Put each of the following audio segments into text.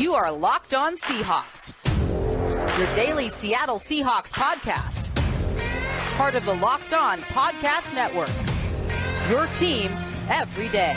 You are Locked On Seahawks, your daily Seattle Seahawks podcast. Part of the Locked On Podcast Network, your team every day.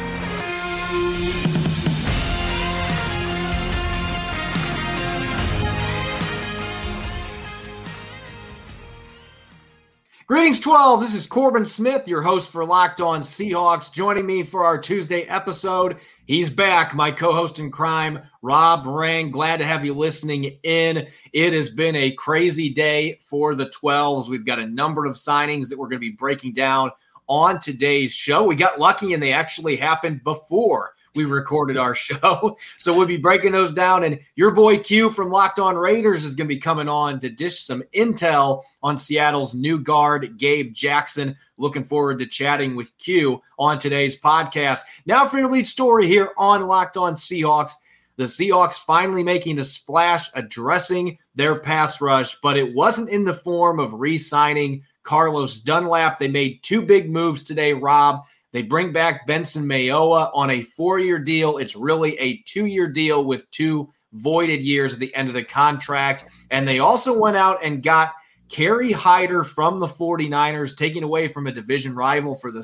Greetings, 12. This is Corbin Smith, your host for Locked On Seahawks. Joining me for our Tuesday episode, he's back, my co-host in crime, Rob Rang. Glad to have you listening in. It has been a crazy day for the 12s. We've got a number of signings that we're going to be breaking down on today's show. We got lucky and they actually happened before we recorded our show. So we'll be breaking those down. And your boy Q from Locked On Raiders is going to be coming on to dish some intel on Seattle's new guard, Gabe Jackson. Looking forward to chatting with Q on today's podcast. Now for your lead story here on Locked On Seahawks. The Seahawks finally making a splash addressing their pass rush, but it wasn't in the form of re-signing Carlos Dunlap. They made two big moves today, Rob. They bring back Benson Mayowa on a 4-year deal. It's really a 2-year deal with 2 voided years at the end of the contract. And they also went out and got Kerry Hyder from the 49ers, taking away from a division rival for the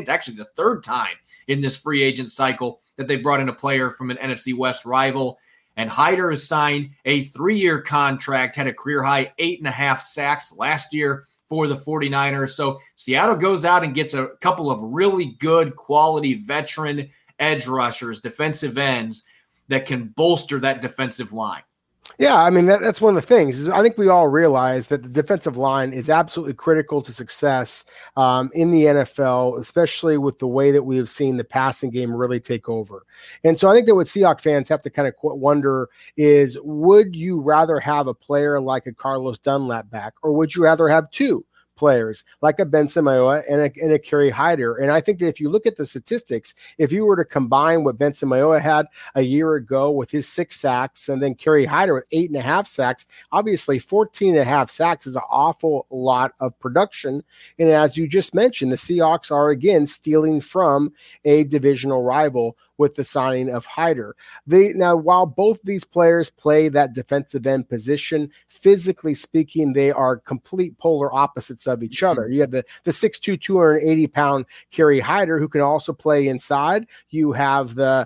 third time in this free agent cycle that they brought in a player from an NFC West rival. And Hyder has signed a 3-year contract, had a career-high 8.5 sacks last year for the 49ers. So Seattle goes out and gets a couple of really good quality veteran edge rushers, defensive ends that can bolster that defensive line. Yeah, I mean, that's one of the things. Is I think we all realize that the defensive line is absolutely critical to success in the NFL, especially with the way that we have seen the passing game really take over. And so I think that what Seahawks fans have to kind of wonder is, would you rather have a player like a Carlos Dunlap back, or would you rather have 2 players like a Benson Mayowa and a Kerry Hyder? And I think that if you look at the statistics, if you were to combine what Benson Mayowa had a year ago with his 6 sacks and then Kerry Hyder with 8.5 sacks, obviously 14.5 sacks is an awful lot of production. And as you just mentioned, the Seahawks are again stealing from a divisional rival with the signing of Hyder. Now, while both these players play that defensive end position, physically speaking, they are complete polar opposites of each other. You have the 6'2", 280-pound Kerry Hyder, who can also play inside. You have the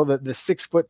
6'3",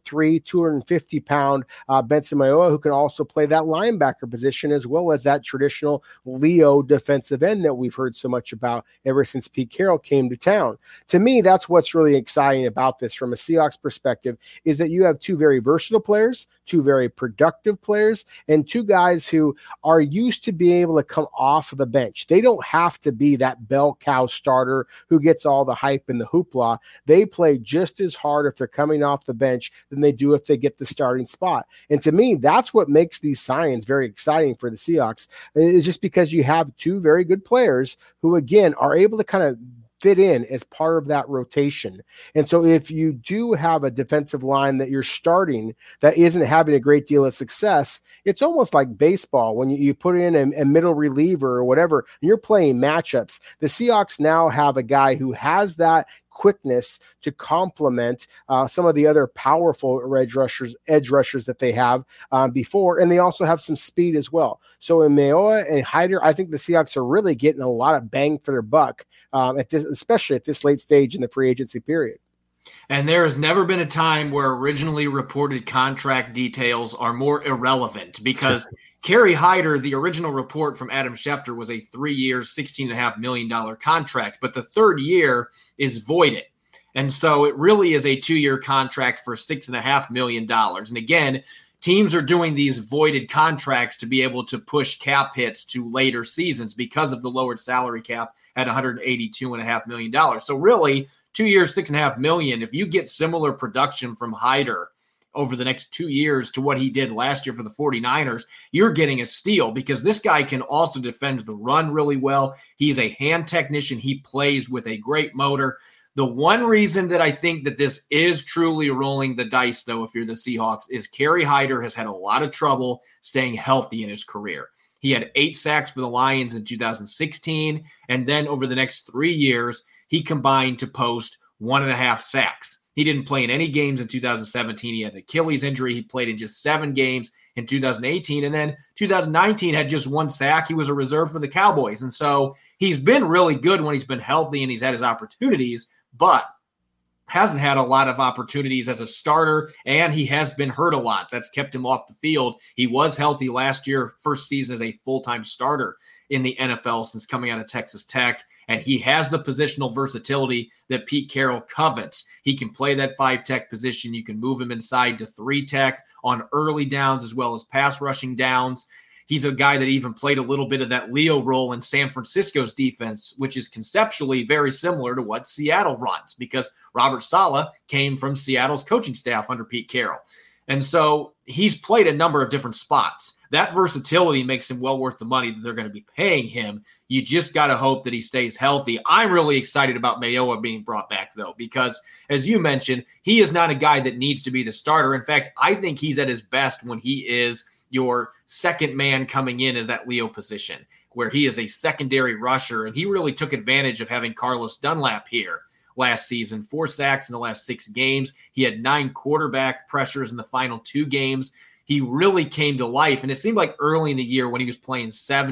250-pound Benson Mayowa, who can also play that linebacker position, as well as that traditional Leo defensive end that we've heard so much about ever since Pete Carroll came to town. To me, that's what's really exciting about this from a Seahawks perspective, is that you have 2 very versatile players, 2 very productive players, and 2 guys who are used to being able to come off the bench. They don't have to be that bell cow starter who gets all the hype and the hoopla. They play just as hard if they're coming off the bench than they do if they get the starting spot. And to me, that's what makes these signings very exciting for the Seahawks, is just because you have 2 very good players who, again, are able to kind of fit in as part of that rotation. And so if you do have a defensive line that you're starting that isn't having a great deal of success, it's almost like baseball. When you put in a middle reliever or whatever, and you're playing matchups, the Seahawks now have a guy who has that quickness to complement some of the other powerful edge rushers that they have before, and they also have some speed as well. So in Mayowa and Hyder, I think the Seahawks are really getting a lot of bang for their buck especially at this late stage in the free agency period. And there has never been a time where originally reported contract details are more irrelevant, because Kerry Hyder, the original report from Adam Schefter, was a 3-year, $16.5 million contract, but the 3rd year is voided. And so it really is a 2-year contract for $6.5 million. And again, teams are doing these voided contracts to be able to push cap hits to later seasons because of the lowered salary cap at $182.5 million. So really, 2 years, $6.5 million. If you get similar production from Hyder over the next 2 years to what he did last year for the 49ers, you're getting a steal, because this guy can also defend the run really well. He's a hand technician. He plays with a great motor. The one reason that I think that this is truly rolling the dice, though, if you're the Seahawks, is Kerry Hyder has had a lot of trouble staying healthy in his career. He had 8 sacks for the Lions in 2016, and then over the next 3 years, he combined to post 1.5 sacks. He didn't play in any games in 2017. He had an Achilles injury. He played in just 7 games in 2018. And then 2019 had just 1 sack. He was a reserve for the Cowboys. And so he's been really good when he's been healthy and he's had his opportunities, but hasn't had a lot of opportunities as a starter, and he has been hurt a lot. That's kept him off the field. He was healthy last year, first season as a full-time starter in the NFL since coming out of Texas Tech, and he has the positional versatility that Pete Carroll covets. He can play that 5-tech position. You can move him inside to 3-tech on early downs as well as pass rushing downs. He's a guy that even played a little bit of that Leo role in San Francisco's defense, which is conceptually very similar to what Seattle runs because Robert Saleh came from Seattle's coaching staff under Pete Carroll. And so he's played a number of different spots. That versatility makes him well worth the money that they're going to be paying him. You just got to hope that he stays healthy. I'm really excited about Mayowa being brought back, though, because as you mentioned, he is not a guy that needs to be the starter. In fact, I think he's at his best when he is your second man coming in as that Leo position, where he is a secondary rusher. And he really took advantage of having Carlos Dunlap here last season, 4 sacks in the last 6 games. He had 9 quarterback pressures in the final 2 games. He really came to life. And it seemed like early in the year when he was playing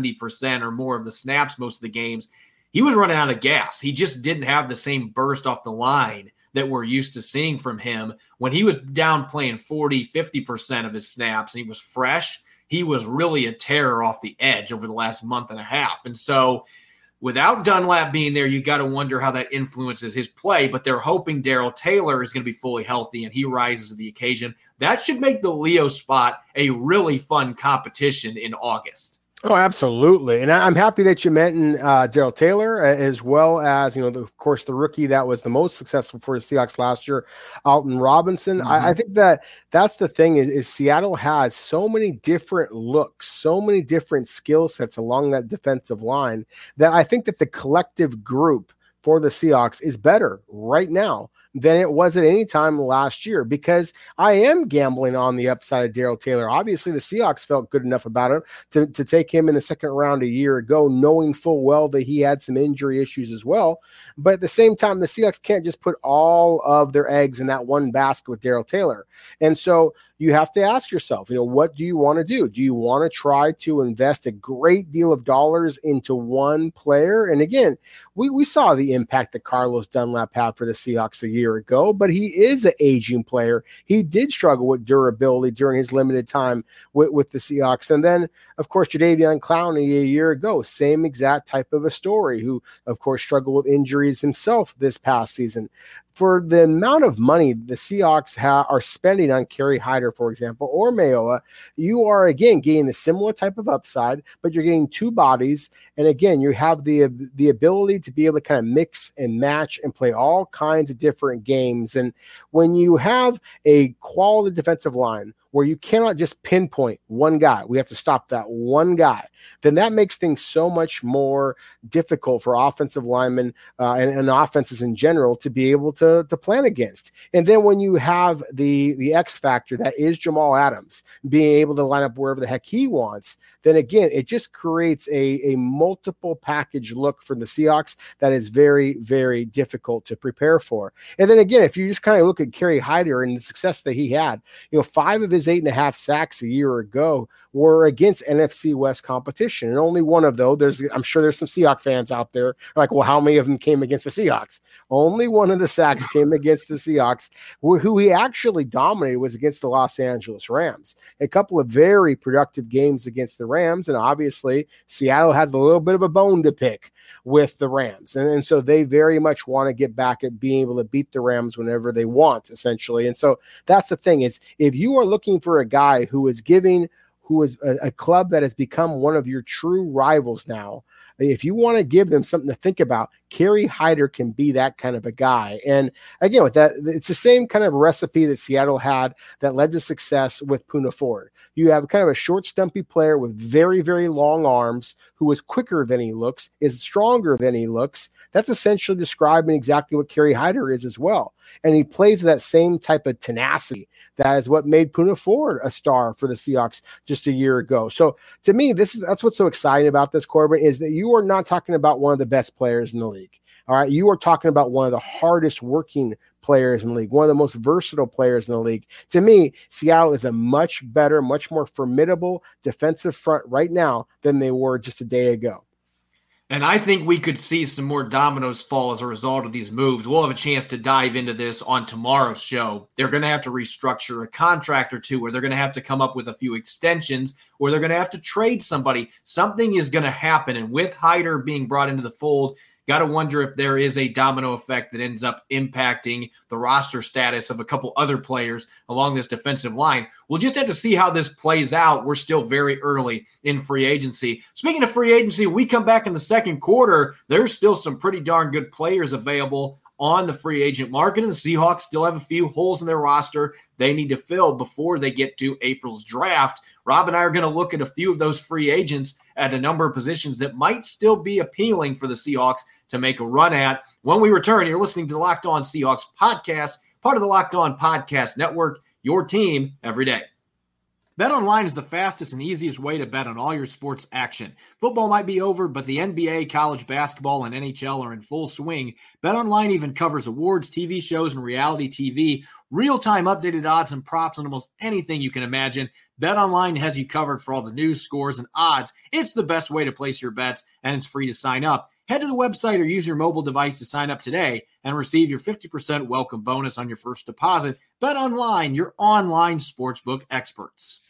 70% or more of the snaps most of the games, he was running out of gas. He just didn't have the same burst off the line that we're used to seeing from him. When he was down playing 40, 50% of his snaps and he was fresh, he was really a terror off the edge over the last month and a half. And so without Dunlap being there, you got to wonder how that influences his play, but they're hoping Darrell Taylor is going to be fully healthy and he rises to the occasion. That should make the Leo spot a really fun competition in August. Oh, absolutely. And I'm happy that you mentioned Darrell Taylor, as well as, of course, the rookie that was the most successful for the Seahawks last year, Alton Robinson. Mm-hmm. I think that's the thing is Seattle has so many different looks, so many different skill sets along that defensive line that I think that the collective group for the Seahawks is better right now than it was at any time last year, because I am gambling on the upside of Darrell Taylor. Obviously, the Seahawks felt good enough about it to take him in the second round a year ago, knowing full well that he had some injury issues as well. But at the same time, the Seahawks can't just put all of their eggs in that one basket with Darrell Taylor. And so you have to ask yourself, what do you want to do? Do you want to try to invest a great deal of dollars into one player? And again, we saw the impact that Carlos Dunlap had for the Seahawks a year ago, but he is an aging player. He did struggle with durability during his limited time with the Seahawks. And then, of course, Jadeveon Clowney a year ago, same exact type of a story, who, of course, struggled with injuries himself this past season. For the amount of money the Seahawks are spending on Kerry Hyder, for example, or Mayowa, you are, again, getting the similar type of upside, but you're getting 2 bodies. And again, you have the ability to be able to kind of mix and match and play all kinds of different games. And when you have a quality defensive line where you cannot just pinpoint one guy, we have to stop that one guy, then that makes things so much more difficult for offensive linemen and offenses in general to be able to plan against. And then when you have the X factor that is Jamal Adams being able to line up wherever the heck he wants, then again, it just creates a multiple package look for the Seahawks that is very, very difficult to prepare for. And then again, if you just kind of look at Kerry Hyder and the success that he had, 5 of his 8.5 sacks a year ago were against NFC West competition. And only one of those, I'm sure there's some Seahawks fans out there like, well, how many of them came against the Seahawks? Only one of the sacks came against the Seahawks. Who he actually dominated was against the Los Angeles Rams. A couple of very productive games against the Rams. And obviously Seattle has a little bit of a bone to pick with the Rams. And so they very much want to get back at being able to beat the Rams whenever they want, essentially. And so that's the thing is, if you are looking for a guy who is a club that has become one of your true rivals now, if you want to give them something to think about, Kerry Hyder can be that kind of a guy. And again, with that, it's the same kind of recipe that Seattle had that led to success with Poona Ford. You have kind of a short, stumpy player with very, very long arms who is quicker than he looks, is stronger than he looks. That's essentially describing exactly what Kerry Hyder is as well. And he plays that same type of tenacity that is what made Poona Ford a star for the Seahawks just a year ago. So to me, that's what's so exciting about this, Corbin, is that you are not talking about one of the best players in the league. All right. You are talking about one of the hardest working players in the league, one of the most versatile players in the league. To me, Seattle is a much better, much more formidable defensive front right now than they were just a day ago. And I think we could see some more dominoes fall as a result of these moves. We'll have a chance to dive into this on tomorrow's show. They're going to have to restructure a contract or two, or they're going to have to come up with a few extensions, or they're going to have to trade somebody. Something is going to happen. And with Hyder being brought into the fold, got to wonder if there is a domino effect that ends up impacting the roster status of a couple other players along this defensive line. We'll just have to see how this plays out. We're still very early in free agency. Speaking of free agency, we come back in the second quarter. There's still some pretty darn good players available on the free agent market, and the Seahawks still have a few holes in their roster they need to fill before they get to April's draft. Rob and I are going to look at a few of those free agents at a number of positions that might still be appealing for the Seahawks to make a run at. When we return, you're listening to the Locked On Seahawks podcast, part of the Locked On Podcast Network, your team every day. BetOnline is the fastest and easiest way to bet on all your sports action. Football might be over, but the NBA, college basketball, and NHL are in full swing. BetOnline even covers awards, TV shows, and reality TV. Real-time updated odds and props on almost anything you can imagine. BetOnline has you covered for all the news, scores, and odds. It's the best way to place your bets, and it's free to sign up. Head to the website or use your mobile device to sign up today and receive your 50% welcome bonus on your first deposit. BetOnline, your online sportsbook experts.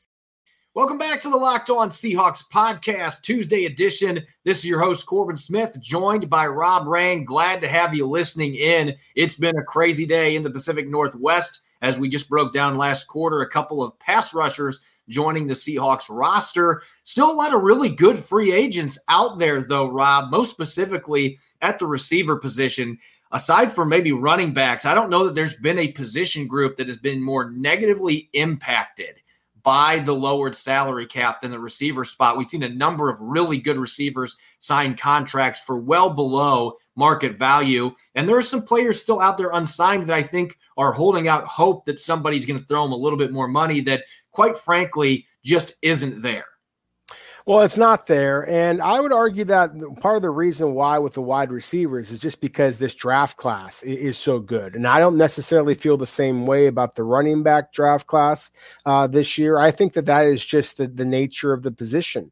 Welcome back to the Locked On Seahawks podcast, Tuesday edition. This is your host, Corbin Smith, joined by Rob Rang. Glad to have you listening in. It's been a crazy day in the Pacific Northwest as we just broke down last quarter, a couple of pass rushers joining the Seahawks roster. Still a lot of really good free agents out there, though, Rob, most specifically at the receiver position. Aside from maybe running backs, I don't know that there's been a position group that has been more negatively impacted by the lowered salary cap than the receiver spot. We've seen a number of really good receivers sign contracts for well below market value. And there are some players still out there unsigned that I think are holding out hope that somebody's going to throw them a little bit more money that, quite frankly, just isn't there. Well, it's not there. And I would argue that part of the reason why with the wide receivers is just because this draft class is so good. And I don't necessarily feel the same way about the running back draft class this year. I think that is just the nature of the position.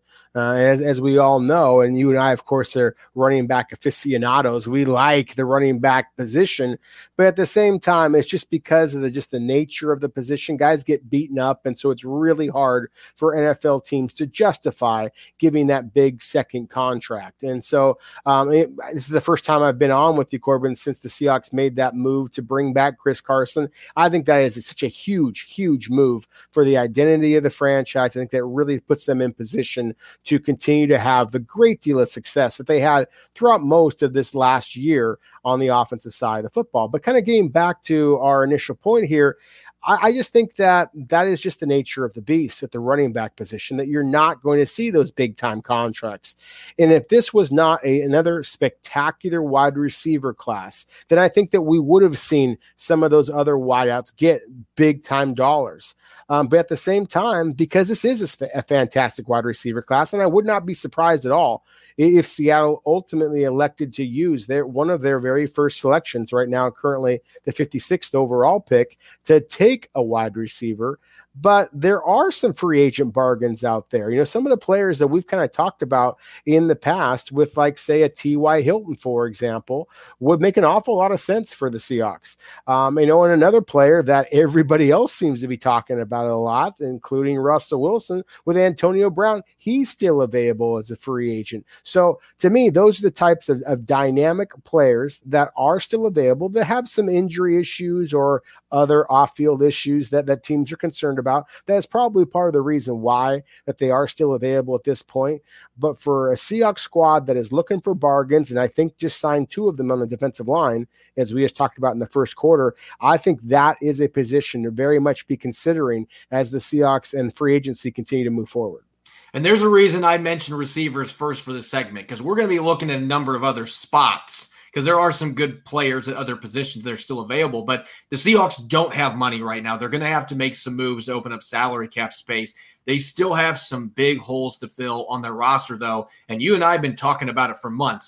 As we all know, and you and I, of course, are running back aficionados. We like the running back position, but at the same time, it's just because of the nature of the position. Guys get beaten up, and so it's really hard for NFL teams to justify giving that big second contract. And so this is the first time I've been on with you, Corbin, since the Seahawks made that move to bring back Chris Carson. I think that is such a huge, huge move for the identity of the franchise. I think that really puts them in position to continue to have the great deal of success that they had throughout most of this last year on the offensive side of the football. But kind of getting back to our initial point here, I just think that is just the nature of the beast at the running back position, that you're not going to see those big time contracts. And if this was not another spectacular wide receiver class, then I think that we would have seen some of those other wideouts get big time dollars. But at the same time, because this is a fantastic wide receiver class, and I would not be surprised at all if Seattle ultimately elected to use one of their very first selections right now, currently the 56th overall pick, to take a wide receiver. But there are some free agent bargains out there. You know, some of the players that we've kind of talked about in the past with, like, say, a T.Y. Hilton, for example, would make an awful lot of sense for the Seahawks. And another player that everybody else seems to be talking about a lot, including Russell Wilson with Antonio Brown, he's still available as a free agent. So to me, those are the types of dynamic players that are still available, that have some injury issues or other off-field issues that teams are concerned about. That is probably part of the reason why that they are still available at this point. But for a Seahawks squad that is looking for bargains, and I think just signed two of them on the defensive line, as we just talked about in the first quarter, I think that is a position to very much be considering as the Seahawks and free agency continue to move forward. And there's a reason I mentioned receivers first for this segment, because we're going to be looking at a number of other spots, because there are some good players at other positions that are still available. But the Seahawks don't have money right now. They're going to have to make some moves to open up salary cap space. They still have some big holes to fill on their roster, though. And you and I have been talking about it for months.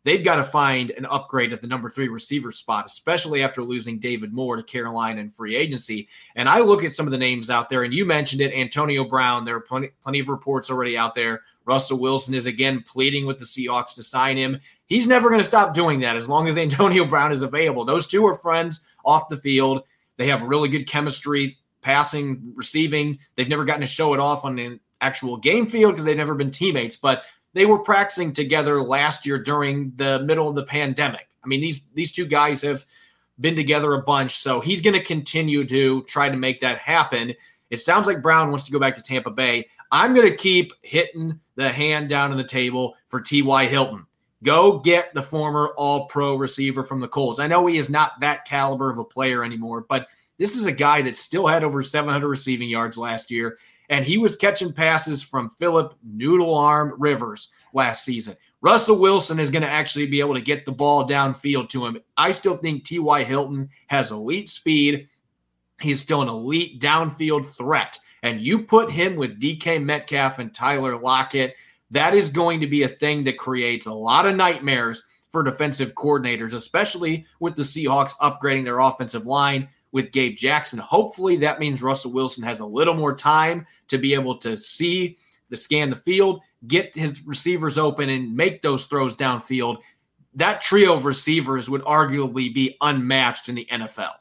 they've got to find an upgrade at the number 3 receiver spot, especially after losing David Moore to Carolina in free agency. And I look at some of the names out there, and you mentioned it, Antonio Brown. There are plenty of reports already out there. Russell Wilson is again pleading with the Seahawks to sign him. He's never going to stop doing that as long as Antonio Brown is available. Those two are friends off the field. They have really good chemistry, passing, receiving. They've never gotten to show it off on an actual game field because they've never been teammates, but they were practicing together last year during the middle of the pandemic. I mean, these two guys have been together a bunch, so he's going to continue to try to make that happen. It sounds like Brown wants to go back to Tampa Bay. I'm going to keep hitting the hand down on the table for T.Y. Hilton. Go get the former all-pro receiver from the Colts. I know he is not that caliber of a player anymore, but this is a guy that still had over 700 receiving yards last year, and he was catching passes from Phillip Noodle Arm Rivers last season. Russell Wilson is going to actually be able to get the ball downfield to him. I still think T.Y. Hilton has elite speed. He's still an elite downfield threat. And you put him with DK Metcalf and Tyler Lockett, that is going to be a thing that creates a lot of nightmares for defensive coordinators, especially with the Seahawks upgrading their offensive line with Gabe Jackson. Hopefully that means Russell Wilson has a little more time to be able to scan the field, get his receivers open, and make those throws downfield. That trio of receivers would arguably be unmatched in the NFL.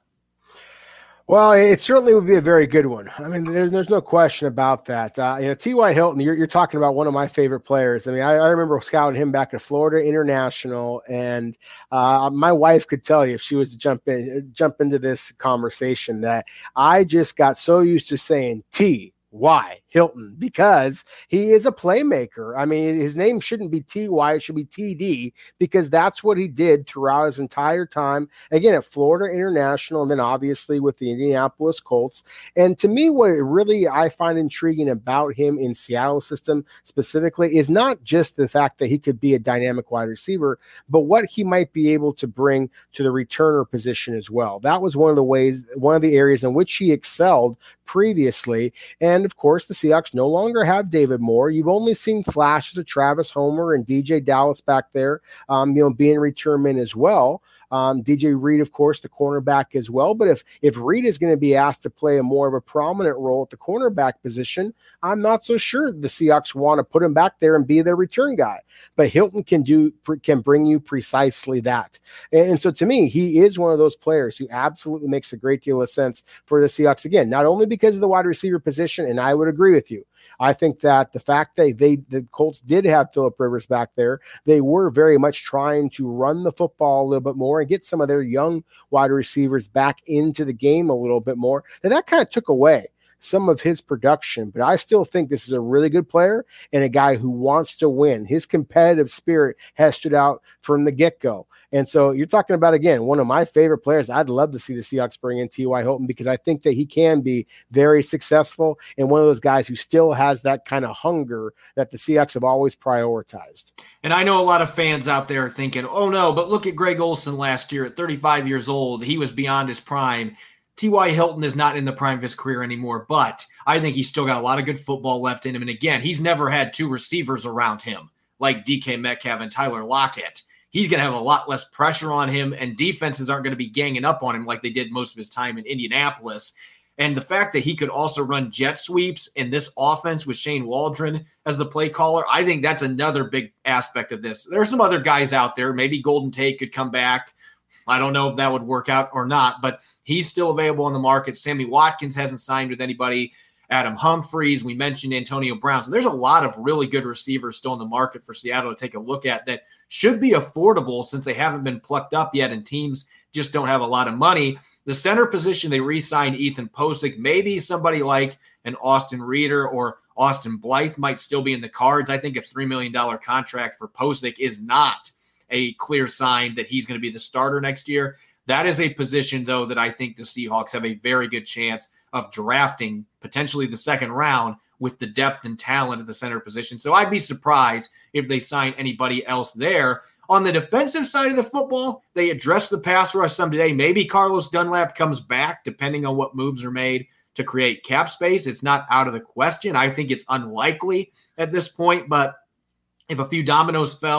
Well, it certainly would be a very good one. I mean, there's no question about that. T.Y. Hilton, you're talking about one of my favorite players. I mean, I remember scouting him back at Florida International, and my wife could tell you if she was to jump into this conversation that I just got so used to saying T.Y. Hilton because he is a playmaker. I mean, his name shouldn't be T.Y., it should be T.D. because that's what he did throughout his entire time, again, at Florida International and then obviously with the Indianapolis Colts. And to me, what really I find intriguing about him in Seattle system specifically is not just the fact that he could be a dynamic wide receiver, but what he might be able to bring to the returner position as well. That was one of the areas in which he excelled previously. And of course, the Seahawks no longer have David Moore. You've only seen flashes of Travis Homer and DJ Dallas back there, being return men as well. DJ Reed, of course, the cornerback as well. But if Reed is going to be asked to play a more of a prominent role at the cornerback position, I'm not so sure the Seahawks want to put him back there and be their return guy. But Hilton can bring you precisely that. And so to me, he is one of those players who absolutely makes a great deal of sense for the Seahawks. Again, not only because of the wide receiver position, and I would agree with you. I think that the fact that the Colts did have Phillip Rivers back there, they were very much trying to run the football a little bit more and get some of their young wide receivers back into the game a little bit more. And that kind of took away some of his production, but I still think this is a really good player and a guy who wants to win. His competitive spirit has stood out from the get-go. And so you're talking about, again, one of my favorite players. I'd love to see the Seahawks bring in T.Y. Hilton because I think that he can be very successful and one of those guys who still has that kind of hunger that the Seahawks have always prioritized. And I know a lot of fans out there are thinking, oh no, but look at Greg Olsen last year at 35 years old. He was beyond his prime. T.Y. Hilton is not in the prime of his career anymore, but I think he's still got a lot of good football left in him. And again, he's never had two receivers around him like DK Metcalf and Tyler Lockett. He's going to have a lot less pressure on him, and defenses aren't going to be ganging up on him like they did most of his time in Indianapolis. And the fact that he could also run jet sweeps in this offense with Shane Waldron as the play caller, I think that's another big aspect of this. There's some other guys out there. Maybe Golden Tate could come back. I don't know if that would work out or not, but he's still available on the market. Sammy Watkins hasn't signed with anybody. Adam Humphries, we mentioned Antonio Brown. So there's a lot of really good receivers still in the market for Seattle to take a look at that should be affordable since they haven't been plucked up yet and teams just don't have a lot of money. The center position, they re-signed Ethan Posick. Maybe somebody like an Austin Reeder or Austin Blythe might still be in the cards. I think a $3 million contract for Posick is not a clear sign that he's going to be the starter next year. That is a position, though, that I think the Seahawks have a very good chance of drafting potentially the second round with the depth and talent at the center position. So I'd be surprised if they sign anybody else there. On the defensive side of the football, they addressed the pass rush some today. Maybe Carlos Dunlap comes back, depending on what moves are made to create cap space. It's not out of the question. I think it's unlikely at this point, but if a few dominoes fell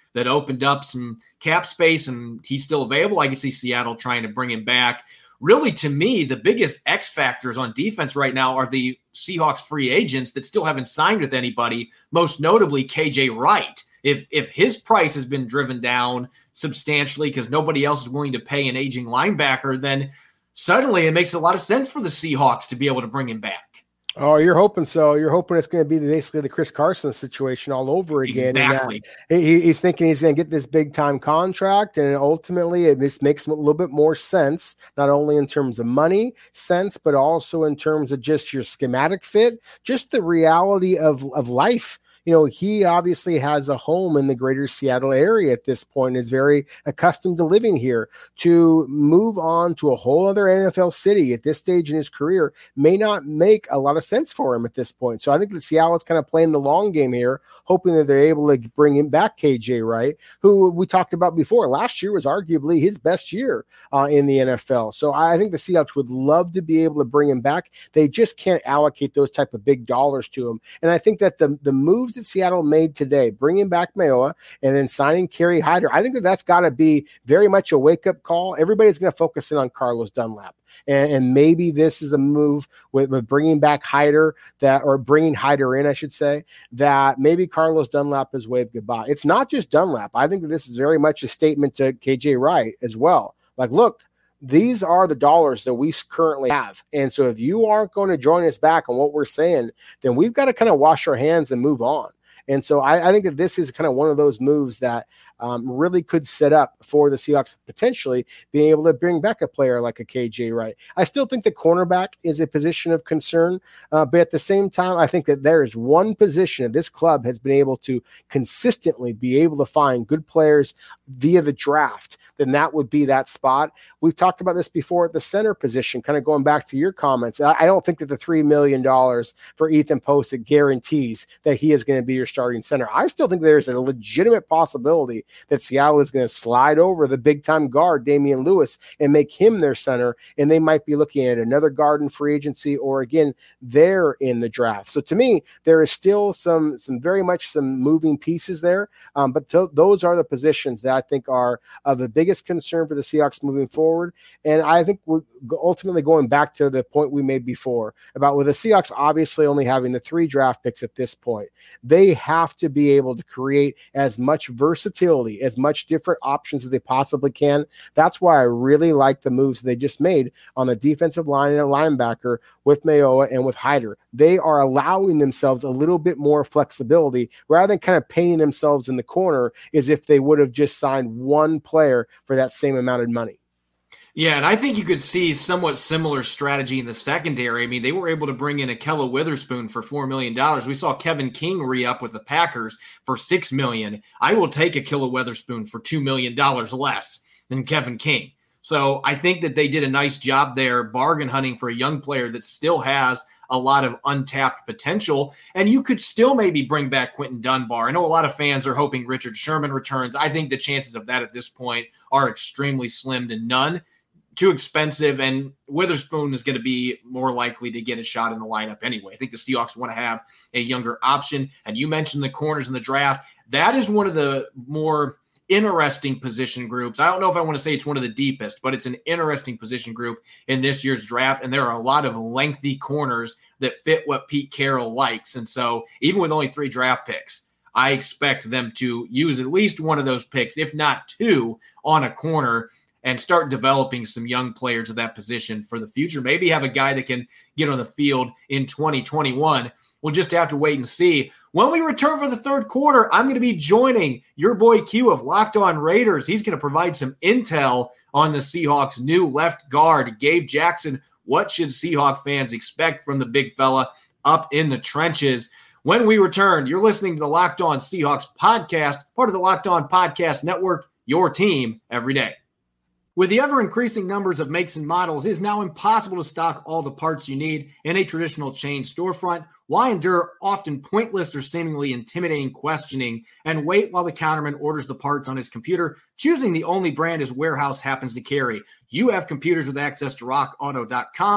that opened up some cap space, and he's still available. I can see Seattle trying to bring him back. Really, to me, the biggest X factors on defense right now are the Seahawks free agents that still haven't signed with anybody, most notably KJ Wright. If his price has been driven down substantially because nobody else is willing to pay an aging linebacker, then suddenly it makes a lot of sense for the Seahawks to be able to bring him back. Oh, you're hoping so. You're hoping it's going to be basically the Chris Carson situation all over again. Exactly. And he's thinking he's going to get this big time contract, and ultimately this makes a little bit more sense, not only in terms of money sense, but also in terms of just your schematic fit, just the reality of life. You know, he obviously has a home in the greater Seattle area at this point, is very accustomed to living here. To move on to a whole other NFL city at this stage in his career may not make a lot of sense for him at this point. So I think that Seattle is kind of playing the long game here, hoping that they're able to bring him back KJ Wright, who we talked about before. Last year was arguably his best year in the NFL. So I think the Seahawks would love to be able to bring him back. They just can't allocate those type of big dollars to him. And I think that the moves that Seattle made today, bringing back Mayowa and then signing Kerry Hyder, I think that that's got to be very much a wake-up call. Everybody's going to focus in on Carlos Dunlap. And maybe this is a move with bringing back Hyder, or bringing Hyder in, I should say, that maybe Carlos Dunlap has waved goodbye. It's not just Dunlap. I think that this is very much a statement to KJ Wright as well. Like, look, these are the dollars that we currently have. And so if you aren't going to join us back on what we're saying, then we've got to kind of wash our hands and move on. And so I think that this is kind of one of those moves that really could set up for the Seahawks potentially being able to bring back a player like a KJ Wright. I still think the cornerback is a position of concern, but at the same time, I think that there is one position that this club has been able to consistently be able to find good players via the draft, then that would be that spot. We've talked about this before at the center position, kind of going back to your comments. I don't think that the $3 million for Ethan Post guarantees that he is going to be your starting center. I still think there's a legitimate possibility that Seattle is going to slide over the big-time guard, Damian Lewis, and make him their center, and they might be looking at another guard in free agency, or again, they're in the draft. So to me, there is still some very much some moving pieces there, but those are the positions that I think are of the biggest concern for the Seahawks moving forward. And I think we're ultimately going back to the point we made before about with the Seahawks obviously only having the 3 draft picks at this point, they have to be able to create as much versatility, as much different options as they possibly can. That's why I really like the moves they just made on the defensive line and a linebacker with Mayowa and with Hyder. They are allowing themselves a little bit more flexibility rather than kind of painting themselves in the corner as if they would have just signed one player for that same amount of money. Yeah, and I think you could see somewhat similar strategy in the secondary. I mean, they were able to bring in Ahkello Witherspoon for $4 million. We saw Kevin King re-up with the Packers for $6 million. I will take Ahkello Witherspoon for $2 million less than Kevin King. So I think that they did a nice job there bargain hunting for a young player that still has a lot of untapped potential. And you could still maybe bring back Quentin Dunbar. I know a lot of fans are hoping Richard Sherman returns. I think the chances of that at this point are extremely slim to none. Too expensive, and Witherspoon is going to be more likely to get a shot in the lineup anyway. I think the Seahawks want to have a younger option. And you mentioned the corners in the draft. That is one of the more interesting position groups. I don't know if I want to say it's one of the deepest, but it's an interesting position group in this year's draft. And there are a lot of lengthy corners that fit what Pete Carroll likes. And so even with only 3 draft picks, I expect them to use at least one of those picks, if not 2, on a corner and start developing some young players at that position for the future. Maybe have a guy that can get on the field in 2021. We'll just have to wait and see. When we return for the third quarter, I'm going to be joining your boy Q of Locked On Raiders. He's going to provide some intel on the Seahawks' new left guard, Gabe Jackson. What should Seahawk fans expect from the big fella up in the trenches? When we return, you're listening to the Locked On Seahawks podcast, part of the Locked On Podcast Network, your team every day. With the ever-increasing numbers of makes and models, it is now impossible to stock all the parts you need in a traditional chain storefront. Why endure often pointless or seemingly intimidating questioning and wait while the counterman orders the parts on his computer, choosing the only brand his warehouse happens to carry? You have computers with access to rockauto.com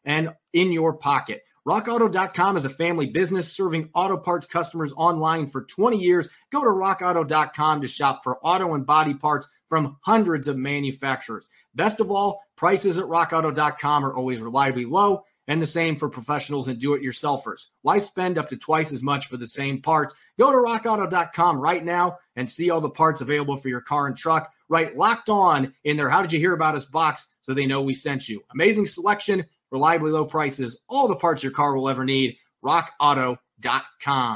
and in your pocket. RockAuto.com is a family business serving auto parts customers online for 20 years. Go to RockAuto.com to shop for auto and body parts from hundreds of manufacturers. Best of all, prices at RockAuto.com are always reliably low, and the same for professionals and do-it-yourselfers. Why spend up to twice as much for the same parts? Go to RockAuto.com right now and see all the parts available for your car and truck. Right, Locked On in their How Did You Hear About Us box so they know we sent you. Amazing selection, reliably low prices, all the parts your car will ever need. RockAuto.com.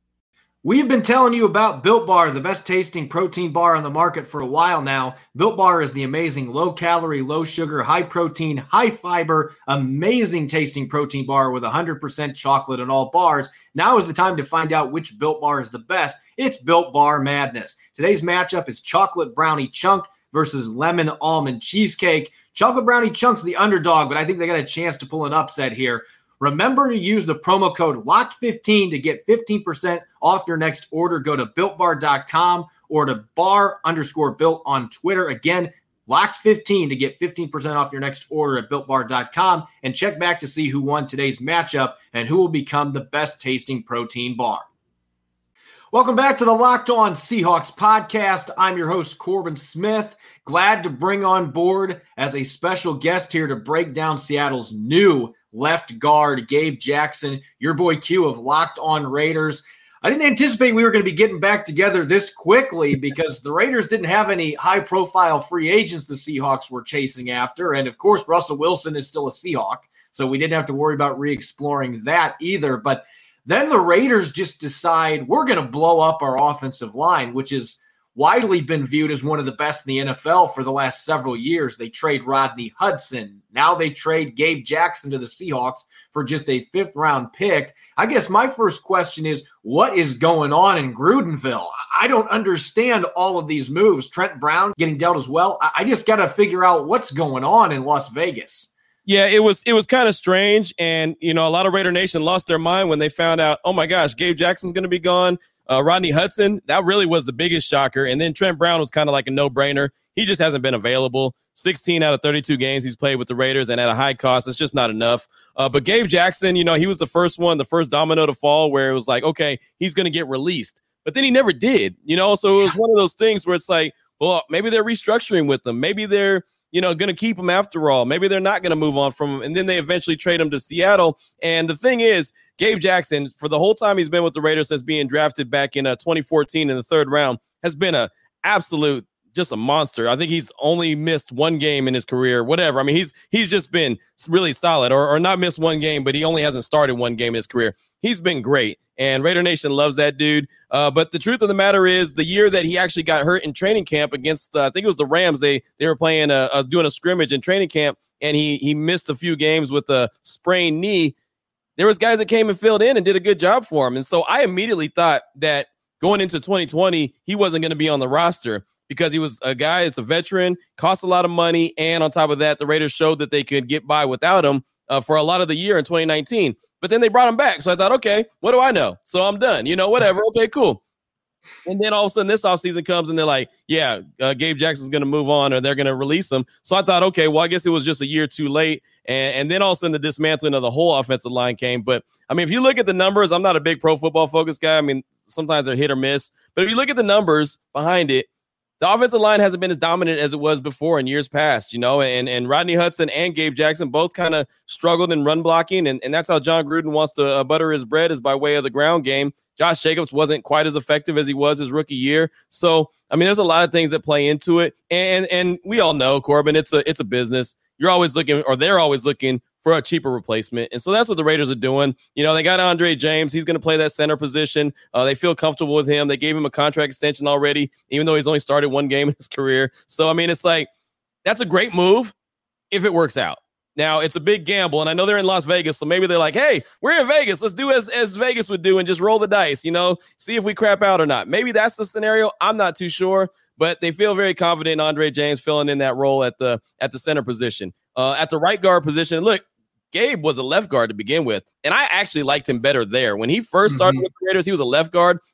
We have been telling you about Built Bar, the best tasting protein bar on the market for a while now. Built Bar is the amazing low-calorie, low-sugar, high-protein, high-fiber, amazing tasting protein bar with 100% chocolate in all bars. Now is the time to find out which Built Bar is the best. It's Built Bar Madness. Today's matchup is Chocolate Brownie Chunk versus Lemon Almond Cheesecake. Chocolate Brownie Chunk's the underdog, but I think they got a chance to pull an upset here. Remember to use the promo code LOCKED15 to get 15% off your next order. Go to BuiltBar.com or to bar_built on Twitter. Again, LOCKED15 to get 15% off your next order at BuiltBar.com. And check back to see who won today's matchup and who will become the best tasting protein bar. Welcome back to the Locked On Seahawks podcast. I'm your host, Corbin Smith. Glad to bring on board as a special guest here to break down Seattle's new left guard, Gabe Jackson, your boy Q of Locked On Raiders. I didn't anticipate we were going to be getting back together this quickly because the Raiders didn't have any high-profile free agents the Seahawks were chasing after. And, of course, Russell Wilson is still a Seahawk, so we didn't have to worry about re-exploring that either. But then the Raiders just decide we're going to blow up our offensive line, which is widely been viewed as one of the best in the NFL for the last several years. They trade Rodney Hudson. Now they trade Gabe Jackson to the Seahawks for just a fifth-round pick. I guess my first question is, what is going on in Grudenville? I don't understand all of these moves. Trent Brown getting dealt as well. I just got to figure out what's going on in Las Vegas. Yeah, it was kind of strange. And, a lot of Raider Nation lost their mind when they found out, oh, my gosh, Gabe Jackson's going to be gone. Rodney Hudson, that really was the biggest shocker. And then Trent Brown was kind of like a no-brainer. He just hasn't been available. 16 out of 32 games he's played with the Raiders, and at a high cost, it's just not enough. But Gabe Jackson, he was the first domino to fall where it was like, okay, he's going to get released. But then he never did, so it was one of those things where it's like, well, maybe they're restructuring with him. Maybe they're going to keep him after all. Maybe they're not going to move on from him. And then they eventually trade him to Seattle. And the thing is, Gabe Jackson, for the whole time he's been with the Raiders since being drafted back in 2014 in the third round, has been a absolute, just a monster. I think he's only missed one game in his career, whatever. I mean, he's just been really solid, or not missed one game, but he only hasn't started one game in his career. He's been great, and Raider Nation loves that dude. But the truth of the matter is, the year that he actually got hurt in training camp against, I think it was the Rams, they were playing doing a scrimmage in training camp, and he missed a few games with a sprained knee. There was guys that came and filled in and did a good job for him. And so I immediately thought that going into 2020, he wasn't going to be on the roster because he was a guy that's a veteran, cost a lot of money, and on top of that, the Raiders showed that they could get by without him for a lot of the year in 2019. But then they brought him back. So I thought, okay, what do I know? So I'm done. Whatever. Okay, cool. And then all of a sudden this offseason comes and they're like, yeah, Gabe Jackson's going to move on or they're going to release him. So I thought, okay, well, I guess it was just a year too late. And then all of a sudden the dismantling of the whole offensive line came. But, I mean, if you look at the numbers, I'm not a big pro football focused guy. I mean, sometimes they're hit or miss. But if you look at the numbers behind it, the offensive line hasn't been as dominant as it was before in years past, and Rodney Hudson and Gabe Jackson both kind of struggled in run blocking, and that's how John Gruden wants to butter his bread, is by way of the ground game. Josh Jacobs wasn't quite as effective as he was his rookie year. So, I mean, there's a lot of things that play into it, and we all know, Corbin, it's a business. You're always looking, or they're always looking for a cheaper replacement. And so that's what the Raiders are doing. They got Andre James. He's going to play that center position. They feel comfortable with him. They gave him a contract extension already, even though he's only started one game in his career. So, I mean, it's like, that's a great move if it works out. Now, it's a big gamble, and I know they're in Las Vegas, so maybe they're like, hey, we're in Vegas. Let's do as Vegas would do and just roll the dice, see if we crap out or not. Maybe that's the scenario. I'm not too sure, but they feel very confident in Andre James filling in that role at the center position. At the right guard position, look, Gabe was a left guard to begin with, and I actually liked him better there. When he first started with the Raiders, he was a left guard.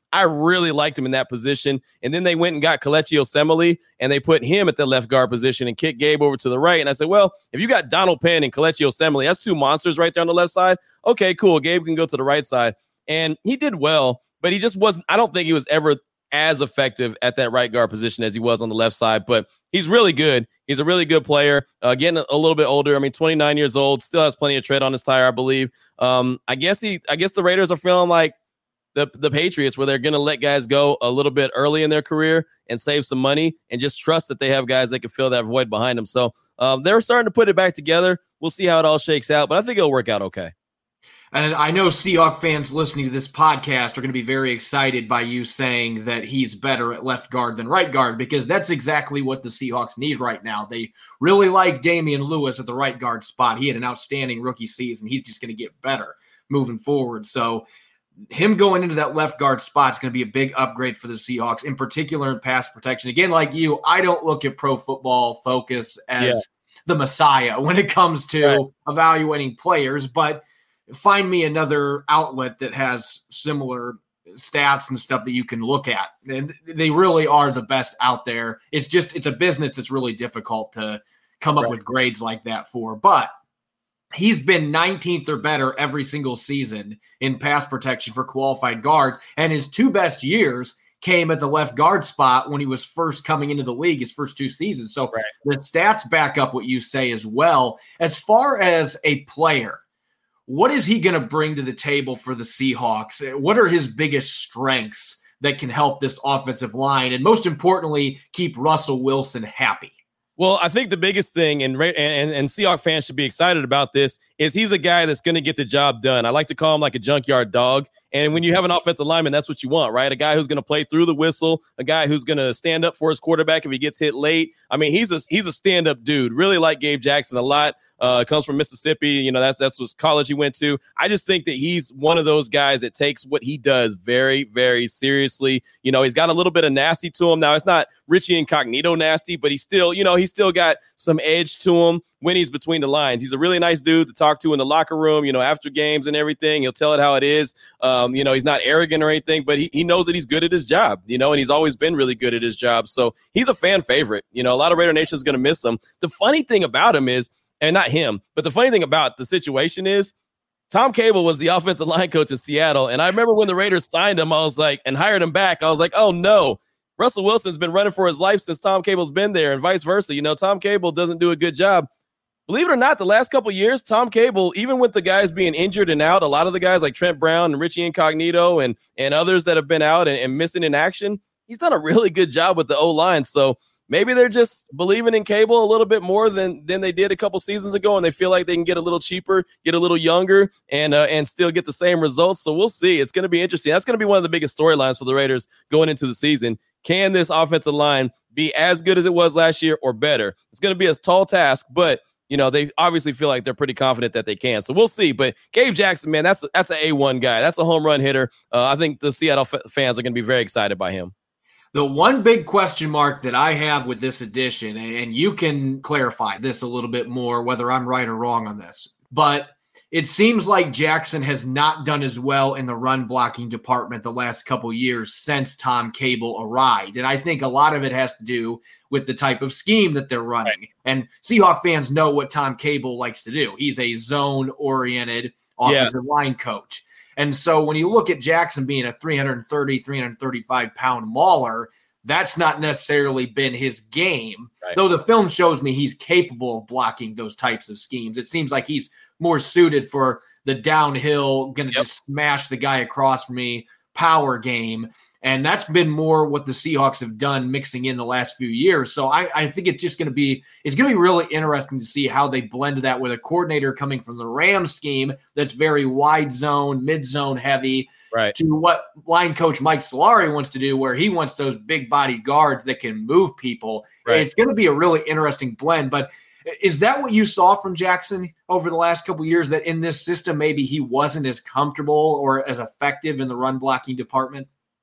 I really liked him in that position. And then they went and got Kelechi Osemele, and they put him at the left guard position and kicked Gabe over to the right. And I said, well, if you got Donald Penn and Kelechi Osemele, that's two monsters right there on the left side. Okay, cool. Gabe can go to the right side. And he did well, but he just wasn't – I don't think he was ever as effective at that right guard position as he was on the left side. But he's really good. He's a really good player. Getting a little bit older. I mean, 29 years old, still has plenty of tread on his tire, I believe. I guess the Raiders are feeling like the Patriots, where they're going to let guys go a little bit early in their career and save some money and just trust that they have guys that can fill that void behind them. So they're starting to put it back together. We'll see how it all shakes out, but I think it'll work out okay. And I know Seahawk fans listening to this podcast are going to be very excited by you saying that he's better at left guard than right guard, because that's exactly what the Seahawks need right now. They really like Damian Lewis at the right guard spot. He had an outstanding rookie season. He's just going to get better moving forward. So him going into that left guard spot is going to be a big upgrade for the Seahawks, in particular in pass protection. Again, like you, I don't look at Pro Football Focus as the messiah when it comes to evaluating players, but find me another outlet that has similar stats and stuff that you can look at. And they really are the best out there. It's a business that's really difficult to come up with grades like that for. But he's been 19th or better every single season in pass protection for qualified guards. And his two best years came at the left guard spot when he was first coming into the league, his first two seasons. So the stats back up what you say as well. As far as a player, what is he going to bring to the table for the Seahawks? What are his biggest strengths that can help this offensive line? And most importantly, keep Russell Wilson happy? Well, I think the biggest thing, and Seahawks fans should be excited about this, is he's a guy that's going to get the job done. I like to call him like a junkyard dog. And when you have an offensive lineman, that's what you want, right? A guy who's going to play through the whistle, a guy who's going to stand up for his quarterback if he gets hit late. I mean, he's a stand-up dude. Really like Gabe Jackson a lot. Comes from Mississippi. You know, that's what college he went to. I just think that he's one of those guys that takes what he does very, very seriously. You know, he's got a little bit of nasty to him. Now, it's not Richie Incognito nasty, but he's still got some edge to him when he's between the lines. He's a really nice dude to talk to in the locker room, you know, after games and everything. He'll tell it how it is. You know, he's not arrogant or anything, but he knows that he's good at his job, you know, and he's always been really good at his job. So he's a fan favorite. You know, a lot of Raider Nation is going to miss him. The funny thing about him is, and not him, but the funny thing about the situation is, Tom Cable was the offensive line coach in Seattle. And I remember when the Raiders signed him, and hired him back, I was like, oh no, Russell Wilson's been running for his life since Tom Cable's been there, and vice versa. You know, Tom Cable doesn't do a good job. Believe it or not, the last couple of years, Tom Cable, even with the guys being injured and out, a lot of the guys like Trent Brown and Richie Incognito and others that have been out and missing in action, he's done a really good job with the O-line. So maybe they're just believing in Cable a little bit more than they did a couple seasons ago, and they feel like they can get a little cheaper, get a little younger, and still get the same results. So we'll see. It's going to be interesting. That's going to be one of the biggest storylines for the Raiders going into the season. Can this offensive line be as good as it was last year or better? It's going to be a tall task, but you know, they obviously feel like they're pretty confident that they can. So we'll see. But Gabe Jackson, man, that's an A1 guy. That's a home run hitter. I think the Seattle fans are going to be very excited by him. The one big question mark that I have with this addition, and you can clarify this a little bit more, whether I'm right or wrong on this, but it seems like Jackson has not done as well in the run blocking department the last couple years since Tom Cable arrived. And I think a lot of it has to do with the type of scheme that they're running. Right. And Seahawk fans know what Tom Cable likes to do. He's a zone-oriented offensive line coach. And so when you look at Jackson being a 330, 335-pound mauler, that's not necessarily been his game, though the film shows me he's capable of blocking those types of schemes. It seems like he's more suited for the downhill, going to just smash the guy across from me power game. And that's been more what the Seahawks have done mixing in the last few years. So I think it's just going to be really interesting to see how they blend that with a coordinator coming from the Rams scheme that's very wide zone, mid zone heavy, to what line coach Mike Solari wants to do, where he wants those big bodied guards that can move people. It's going to be a really interesting blend. But is that what you saw from Jackson over the last couple of years, that in this system maybe he wasn't as comfortable or as effective in the run blocking department?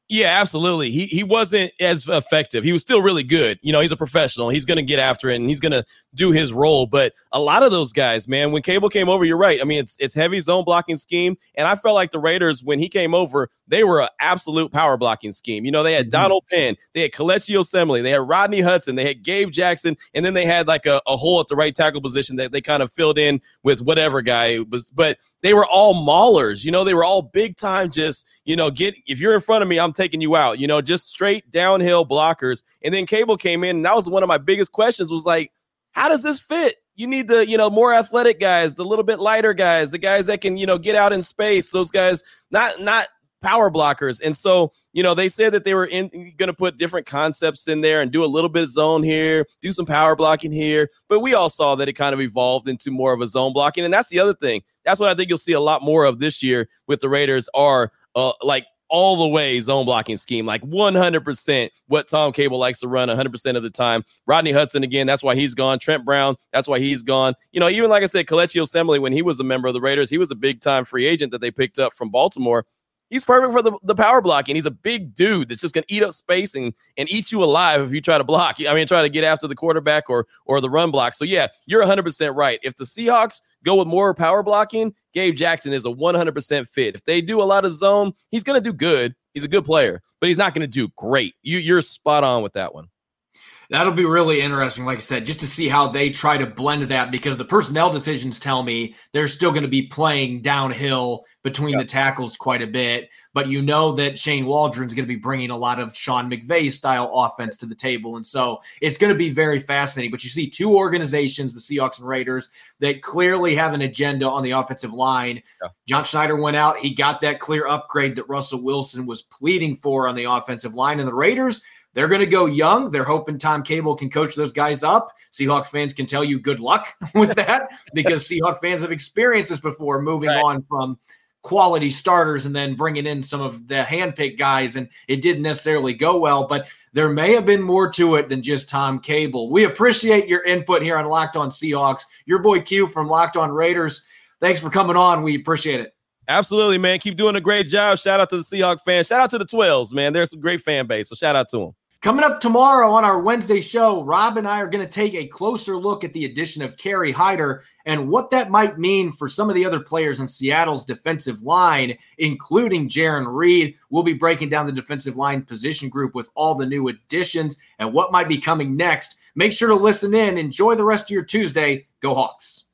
Yeah, absolutely. He wasn't as effective. He was still really good. He's a professional. He's going to get after it, and he's going to do his role. But a lot of those guys, man, when Cable came over, you're right. I mean, it's heavy zone blocking scheme, and I felt like the Raiders, when he came over, they were an absolute power blocking scheme. They had Donald Penn, they had Kelechi Osemele, they had Rodney Hudson, they had Gabe Jackson, and then they had like a hole at the right tackle position that they kind of filled in with whatever guy was. But they were all maulers. They were all big time. Just if you're in front of me, I'm taking you out. Just straight downhill blockers. And then Cable came in, and that was one of my biggest questions. Was like, how does this fit? You need the Mm-hmm. more athletic guys, the little bit lighter guys, the guys that can get out in space. Those guys, not power blockers. And so they said that they were going to put different concepts in there and do a little bit of zone here, do some power blocking here. But we all saw that it kind of evolved into more of a zone blocking. And that's the other thing. That's what I think you'll see a lot more of this year with the Raiders are like all the way zone blocking scheme, like 100% what Tom Cable likes to run 100% of the time. Rodney Hudson, again, that's why he's gone. Trent Brown, that's why he's gone. Even like I said, Kelechi Osemele, when he was a member of the Raiders, he was a big time free agent that they picked up from Baltimore. He's perfect for the power blocking. He's a big dude that's just going to eat up space and eat you alive if you try to block. Try to get after the quarterback or the run block. So, yeah, you're 100% right. If the Seahawks go with more power blocking, Gabe Jackson is a 100% fit. If they do a lot of zone, he's going to do good. He's a good player, but he's not going to do great. You're spot on with that one. That'll be really interesting, like I said, just to see how they try to blend that, because the personnel decisions tell me they're still going to be playing downhill between the tackles quite a bit. But that Shane Waldron's going to be bringing a lot of Sean McVay-style offense to the table. And so it's going to be very fascinating. But you see two organizations, the Seahawks and Raiders, that clearly have an agenda on the offensive line. Yeah. John Schneider went out. He got that clear upgrade that Russell Wilson was pleading for on the offensive line. And the Raiders, they're going to go young. They're hoping Tom Cable can coach those guys up. Seahawks fans can tell you good luck with that, because Seahawks fans have experienced this before, moving on from quality starters and then bringing in some of the handpicked guys, and it didn't necessarily go well. But there may have been more to it than just Tom Cable. We appreciate your input here on Locked On Seahawks. Your boy Q from Locked On Raiders, thanks for coming on. We appreciate it. Absolutely, man. Keep doing a great job. Shout out to the Seahawks fans. Shout out to the 12s, man. They're some great fan base, so shout out to them. Coming up tomorrow on our Wednesday show, Rob and I are going to take a closer look at the addition of Kerry Hyder and what that might mean for some of the other players in Seattle's defensive line, including Jarran Reed. We'll be breaking down the defensive line position group with all the new additions and what might be coming next. Make sure to listen in. Enjoy the rest of your Tuesday. Go Hawks.